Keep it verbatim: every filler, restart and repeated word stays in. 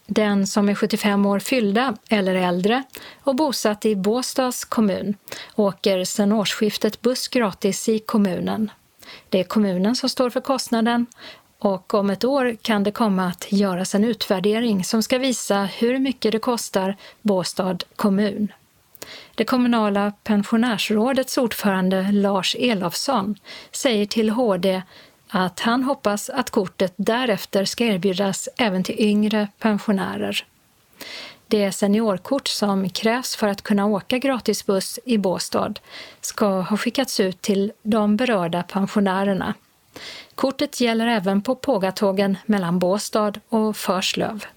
Den som är sjuttiofem år fyllda eller äldre och bosatt i Båstads kommun åker sedan årsskiftet buss gratis i kommunen. Det är kommunen som står för kostnaden och om ett år kan det komma att göras en utvärdering som ska visa hur mycket det kostar Båstad kommun. Det kommunala pensionärsrådets ordförande Lars Elofsson säger till H D att han hoppas att kortet därefter ska erbjudas även till yngre pensionärer. Det seniorkort som krävs för att kunna åka gratisbuss i Båstad ska ha skickats ut till de berörda pensionärerna. Kortet gäller även på pågatågen mellan Båstad och Förslöv.